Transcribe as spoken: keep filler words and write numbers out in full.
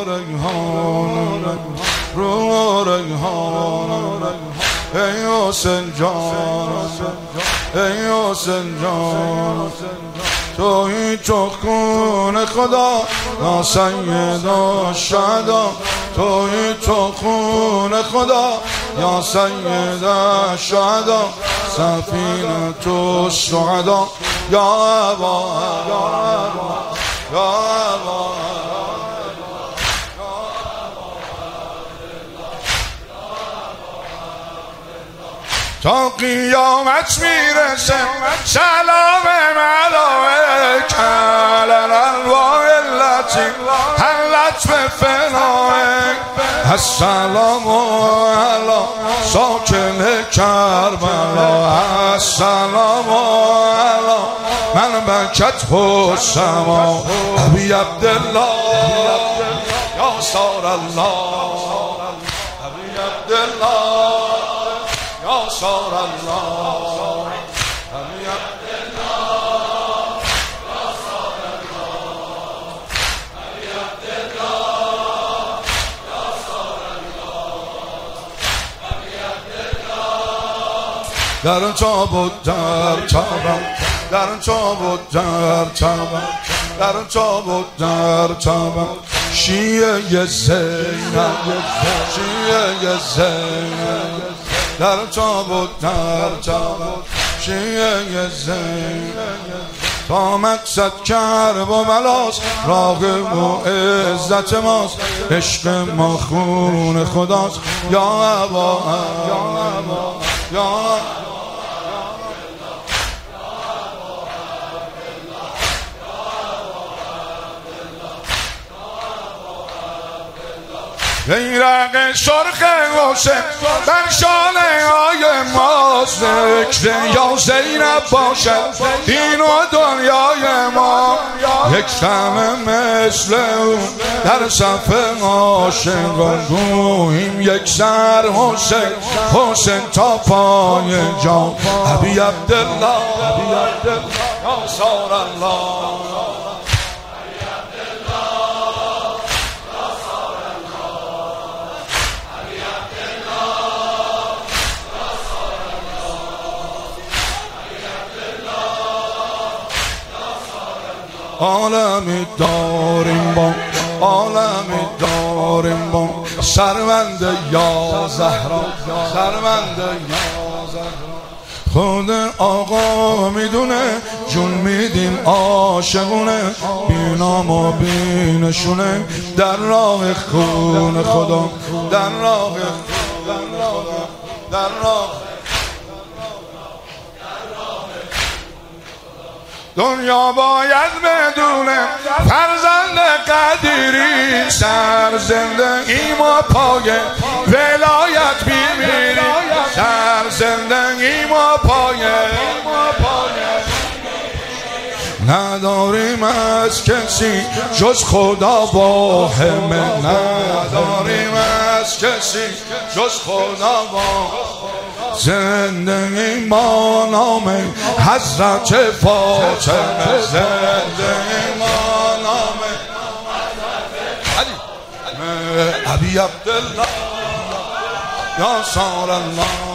ریحان رو ریحان ای حسین جان ای حسین جان توی تو خون خدا یا سیدا شهدا توی تو خون خدا یا سیدا شهدا سفینه تو الشهدا یا ابا یا ابا تا قیامت میرسه سلام ملائک علی الانواع التي حلت به فنائک السلام علی ساکن کربلا السلام علی من بکت السما ابی عبدالله یا سار الله ابی عبدالله یا سار الله ابی عبدالله یا سار الله ابی عبدالله یا سار الله ابی عبدالله در تابوت در تابم در تابوت در تابم در تابوت در تابم شیعه زینب شیعه زینب در تابوت در تابوت شیعه زینب تا مقصد کرب و بلاست راغب و عزت ماست عشق ما خون خداست یا ابا یا ابا یا بیرق سرخ حسین بر شانه های ماست ذکر یا زینب باشد دین و دنیای ما یک شمع مثل او در صف عاشقان گوییم یک سر حسین حسین تا پای جان ابی عبدالله ابی عبدالله یا سار الله عالمی داریم با عالمی داریم با سرمند یا زهرا سرمند یا زهرا خود آقا میدونه جون میدیم عاشقونه بینام و بینشونه در راه خون خدا در راه خون خدا در راه دنیا باید بدونه فرزند قدیری سر زندگی ما پای ولایت بیمیری سر زندگی ما پای نداریم از کسی جز خدا با همه نداریم از کسی جز خدا با زندگی ما نام حضرت فاطمه زندگی ما نام ابی عبدالله یا سار الله